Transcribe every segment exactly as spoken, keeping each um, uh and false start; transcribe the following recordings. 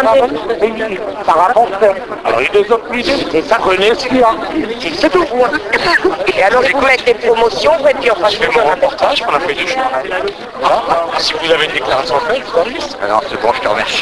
Ça rapporte. Alors il les offre l'idée, et ça prenez ce qu'il y a. C'est tout. Et alors vous faites des promotions, et puis on Je fais mon reportage pour la feuille de chou. Voilà. Si vous avez une déclaration à faire, je vous en liste. Alors c'est bon, je te remercie.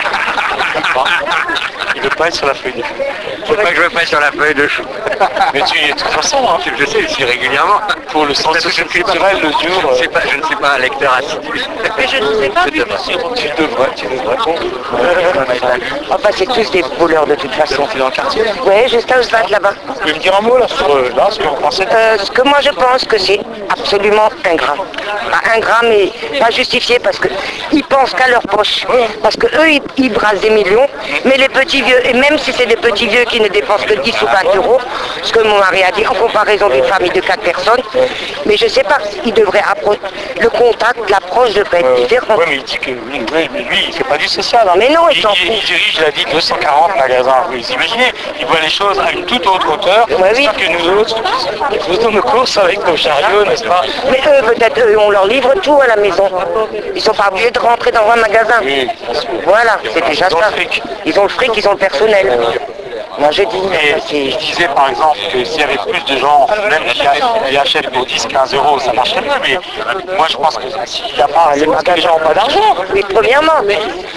Il ne veut pas être sur la feuille de chou. Faut pas que je me fasse sur la feuille de chou. Mais tu, de toute façon, hein, Je sais, je suis régulièrement. pour le sens culturel, le jour... Je, sais pas, je ne suis pas un lecteur assidu. Mais je ne sais pas, vu monsieur. Tu devrais, tu devrais. Enfin, c'est tous des voleurs de toute façon. Tu es dans le quartier là? Oui, juste à Osvat là-bas. Vous pouvez me dire un mot là sur euh, là, ce que vous pensez? Euh, ce que moi je pense que c'est absolument ingrat. Pas ingrat, mais pas justifié parce que ils pensent qu'à leur poche. Parce que eux, ils, ils brassent des millions, mais les petits vieux, et même si c'est des petits vieux qui ne dépensent que dix ou vingt euros, ce que mon mari a dit en comparaison d'une famille de quatre personnes, mais je sais pas, ils devraient approcher le contact, l'approche devrait être différente. Oui, mais il dit que oui, oui, mais lui, il fait pas du social. Hein. Mais non, il il, s'en il, fout. il dirige, il a dit deux cent quarante magasins. Vous imaginez, il voit les choses à une toute autre hauteur. Ouais, oui. C'est que nous autres, nous faisons nos courses avec nos chariots, n'est-ce pas? Mais eux, peut-être, eux, on leur livre tout à la maison. Ils sont pas obligés de rentrer dans un magasin. Oui, bien sûr. Voilà, c'est déjà Ils ont ça. le fric. Ils ont le fric, ils ont le personnel. Moi, je dis, Et c'est... je disais par exemple que s'il y avait plus de gens, même qui ach- qui achètent pour dix quinze euros, ça marcherait mieux, mais moi je pense que s'il n'y a pas, c'est parce que les gens n'ont pas d'argent. Oui, premièrement, mais...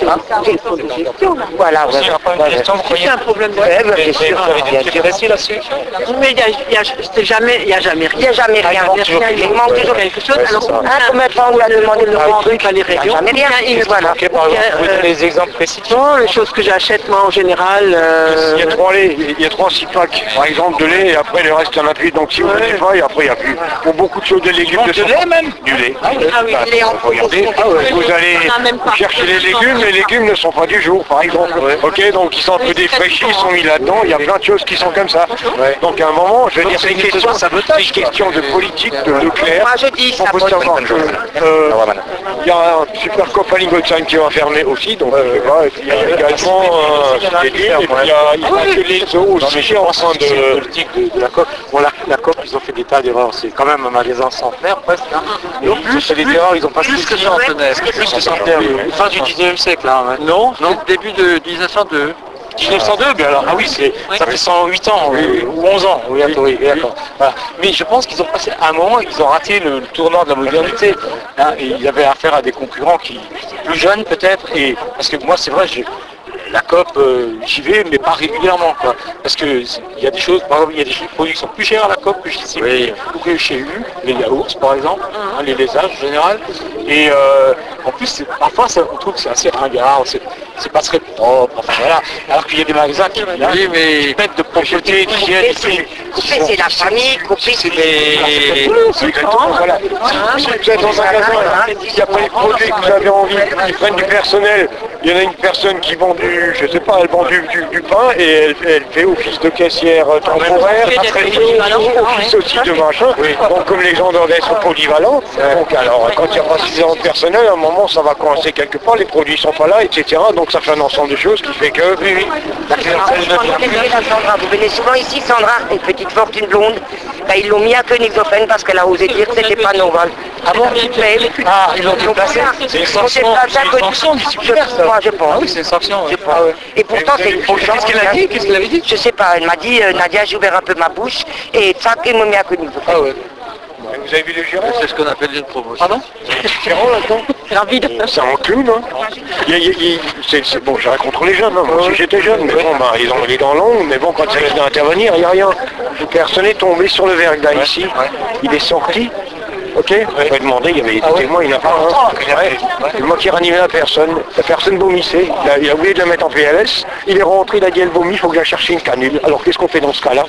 Voilà, S'il n'y a pas une question, vous croyez C'est un problème de... Ouais, bah, Mais- bien sûr, mais vous avez bien des sûr. précis là-dessus? Mais il y a, il y a, c'est jamais, il y a jamais Il n'y rien. a jamais rien. Il y a rien, il manque toujours quelque chose. Ouais, c'est Alors, ça. Ah, combien de fois on lui a demandé de le faire rendre des trucs? pas les Il n'y a régions. jamais rien. Il y a- Voilà. Ok, par exemple, vous pouvez donner des exemples précis? Non, les choses que j'achète moi en général. euh, Il y a trois laits, il y a trois six packs, par exemple de lait, et après le reste il n'y en a plus. Donc si vous ne voulez pas, et après il n'y a plus. Pour beaucoup de choses, des légumes, De de lait même? du lait. Ah oui, il est en Regardez, vous allez On a même pas. chercher les légumes, les légumes ne sont pas du jour, par exemple. Ok, donc ils sont un peu défraîchis, ils sont mis là-dedans, il y a plein de choses qui sont comme ça. Donc à un moment, je veux dire, c'est une question, c'est une question de politique, de Leclerc. Moi, je dis, On ça peut vaut- savoir que euh, il y a un super copain Lingolsheim qui va fermer aussi, donc je sais pas, et puis il y a également euh, des livres, et puis il y a, il y a que les zoos Non, mais aussi je en pense train que c'est de... politique de, de la COP. Bon, la, la COP, ils ont fait des tas d'erreurs. C'est quand même un magasin centenaire presque. Hein. Et en plus, c'est des erreurs, ils ont pas plus que saisi. centenaire. Plus que centenaire. oui. Fin du dix-neuvième siècle, là. Ouais. Non, non. Début de mille neuf cent deux. mille neuf cent deux, mais alors, ah oui, c'est, ça fait cent huit ans, oui, ou onze ans, oui, attends, oui, d'accord. Voilà. Mais je pense qu'ils ont passé, à un moment, ils ont raté le, le tournant de la modernité. Hein, et il y avait affaire à des concurrents qui, plus jeunes peut-être, et parce que moi, c'est vrai, j'ai, la COP, euh, j'y vais, mais pas régulièrement, quoi. Parce que il y a des choses, par exemple, il y a des produits qui sont plus chers à la COP que chez Oui. ou que chez U, les yaourts, par exemple, hein, les laisages en général. Et euh, en plus, c'est- parfois, ça, on trouve que c'est assez ringard, c'est, c'est pas très propre, enfin voilà. Alors qu'il y a des magasins qui, là, Oui, mais- qui mettent de propreté, d'hygiène, et Coupé, tout. c'est c'est la famille, coupé, c'est Mais C'est exactement, voilà. Si vous êtes dans un magasin, il n'y a pas les produits que vous avez envie, ils prennent du personnel. Il y en a une personne qui vend du, je sais pas, elle vend du, du- du pain et elle, elle fait office de caissière euh, temporaire, fait des elle fait polyvalents, office aussi de machin. Donc comme les gens doivent être polyvalents, donc alors quand il n'y a pas suffisamment de personnel, à un moment ça va coincer quelque part, les produits sont pas là, et cetera. Donc ça fait un ensemble de choses qui fait que... Oui, oui. La clientèle de Sandra, vous venez souvent ici, Sandra, une petite fortune blonde. Ben, ils l'ont mis à Königshofen parce qu'elle a osé dire que c'était pas normal. Ah bon? Mais- Ah, ils l'ont déplacé. C'est une Ils ont sanction, déplacé à c'est une König- sanction disciplinaire, Je- ça. Moi, je pense. Ah oui, c'est une sanction. Je ouais. pense. Ah ouais. Et pourtant, c'est... Qu'est-ce qu'elle a dit? Qu'est-ce qu'elle avait dit? Je sais pas, elle m'a dit, euh, Nadia, j'ai ouvert un peu ma bouche, et ça, ils m'ont mis à Königshofen. Ah ouais. Vous avez vu le gérant? c'est ce qu'on appelle une promotion. Pardon? Le gérant là-dedans? Rapide. C'est un clown, hein. Il y a- il y a- il- c'est, c'est- bon, j'ai rien contre les jeunes, hein. Moi aussi j'étais jeune, mais bon, bah, ils ont les dents longues, mais bon, quand il s'agit d'intervenir, il n'y a rien. Personne n'est tombé sur le verre là, ici. Il est sorti. Ok, on va demander, il y avait des témoins, il n'y en a pas un. Ouais. C'est moi qui ranimais la personne, la personne vomissait, il a, il a oublié de la mettre en P L S, il est rentré, il a dit elle vomit, il faut que j'aille chercher une canule. Alors qu'est-ce qu'on fait dans ce cas-là?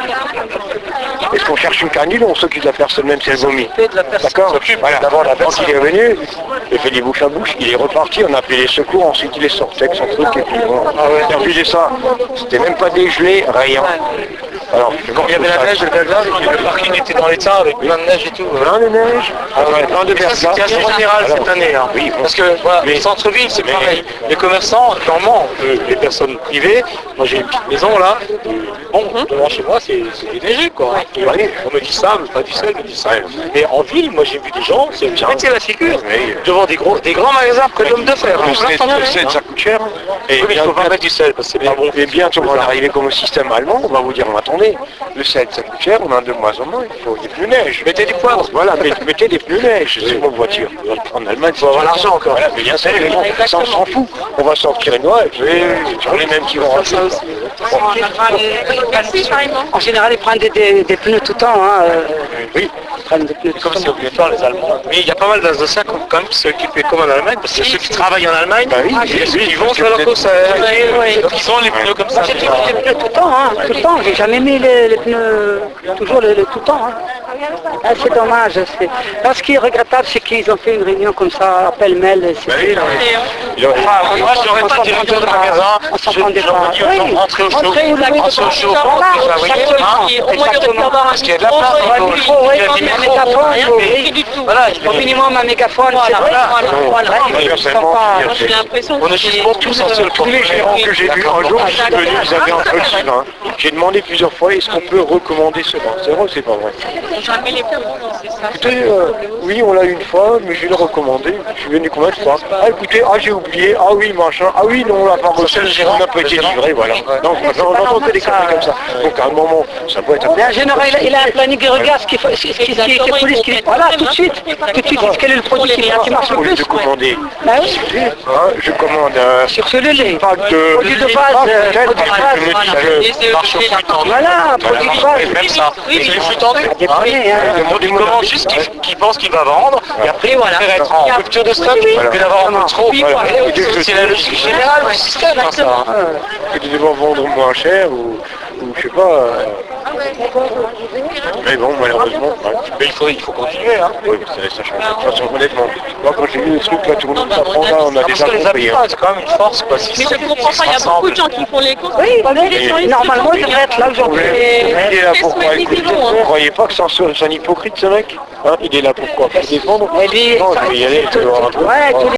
Est-ce qu'on cherche une canule ou on s'occupe de la personne même si elle vomit? D'accord. Voilà. D'abord la personne il est venu, il a fait des bouches à bouche, il est reparti, on a appelé les secours, ensuite il est sorti avec son truc et puis bon. Et en plus de ça, c'était même pas dégelé, rien. Alors, Quand il y avait la neige, le verglas, le parking était dans l'état avec plein de neige et tout. plein de neige, Ah ouais. plein de Mais ça, verglas. c'était assez général Alors, cette année. Hein. oui, bon. Parce que voilà, Mais- le centre-ville, c'est mais- pareil. Les commerçants, normalement, euh, les personnes privées, moi j'ai une petite maison là, euh, bon, devant chez moi, c'est c'est déneigé quoi. Et Oui. on me dit ça, mais pas du sel, me dit ça. Mais en ville, moi j'ai vu des gens, c'est me péter la figure, Oui. devant des, gros, des grands magasins près de l'homme de fer. Le Hein. sel, le sel, ça coûte cher. Et Oui, mais il bien- faut pas mettre du sel parce que c'est pas bon. Et bientôt, on va arriver comme au système allemand, on va vous dire, attendez, le sel, ça coûte cher, on en a de moins en moins, il faut des pneus neige. Mettez du poivre. Voilà, mais- mettez des pneus neige sur vos voitures. En Allemagne, il faut avoir l'argent encore. Voilà, mais bien sûr, les gens, ça, on s'en fout. On va sortir une loi et puis sur les mêmes qui vont racheter. En général, ils prennent des, des, des pneus tout le temps. Hein. euh, Oui, Ils prennent des pneus tout Comme le c'est temps. obligatoire les Allemands. Mais il y a pas mal d'Alsaciens qui ont quand même qui s'occupent comme en Allemagne, parce que ceux qui travaillent en Allemagne, Bah oui, ils, oui, ils vont parce faire que leur vous course à donc ils ont les pneus comme ça. J'ai toujours des pneus tout le temps, hein, tout le temps. J'ai jamais mis les, les pneus, toujours les, les tout le temps. Hein. Ah, c'est dommage. c'est- Là, ce qui est regrettable, c'est qu'ils ont fait une réunion comme ça, à pêle-mêle. et bah c'était- oui, il aurait- Enfin, moi je n'aurais pas directeur de magasin, On je s'entendait j'aurais pas. dit aux gens Oui. rentrez au chaud, Rentrez, oui, rentrez au chaud, Voilà, déjà, vous voyez, exactement. hein, Exactement. parce qu'il y a de la place, Ouais, il faut- il faut, oui, il y a un des micros, mégaphone, rien, faut- mais- oui. voilà, il Au minimum un mégaphone, c'est vrai. Non, Voilà. moi, Ils sont personnellement, pas- je veux dire, J'ai c'est- l'impression on que est juste pour tous en seul tous les gérants que j'ai vus un jour, je suis venu, ils avaient un peu de sylvain. J'ai demandé plusieurs fois, est-ce qu'on peut recommander ce vin? C'est vrai ou c'est pas vrai? jamais les pneus, c'est ça. Écoutez, euh, oui, on l'a eu une fois, mais je vais le recommander. Je suis venu combien de fois? Ah, écoutez, ah, j'ai oublié, ah oui, machin, ah oui, non, on l'a pas reçu, on n'a pas été livré, voilà. Donc, j'entends que des conneries comme ça. Donc, à un moment, ça peut être un Mais en général, il a, il a un planning, il regarde ce qu'il faut, ce qui, ce qui, ce qui, ce qui, ce qui- voilà, tout de suite, tout de suite, quel est le produit qui, qui marche le au lieu plus. de commander. Bah oui, Hein, je commande un sur ce lait. pack de... Produit de base, Ah, euh, peut-être, produit de parce que je me base. dis que... que marche au flux tendu. Voilà, produit de base. Même ça, et c'est le flux tendu. Des premiers, hein. Donc il commande juste ce qu'il qu'il pense qu'il va vendre, et après il va faire être en rupture de stock, que d'avoir un peu trop. Voilà. C'est la logique générale du système, hein, ça. hein. Et de devoir vendre moins cher ou, ou je sais pas. euh, Mais bon, malheureusement, ouais. Mais il faut, il faut continuer. Hein. Oui, ça, ça change. De toute façon, honnêtement, moi quand j'ai vu le truc là tourner, ça prend là, on a Parce déjà que les compris. habitants, c'est quand même une force. Quoi. Si Mais ça- je comprends si pas, il y a ça beaucoup de rassemble- gens qui font les courses. Oui, mais les gens, ils normalement, se il font devrait être là aujourd'hui. Il est là pour quoi? semaines, Écoute, ils y vont, hein. vous croyez pas que c'est un, c'est un hypocrite ce mec hein? Il est là pour quoi? Pour défendre? Et lui, Non, je vais y aller, tu vas rentrer. ouais, tous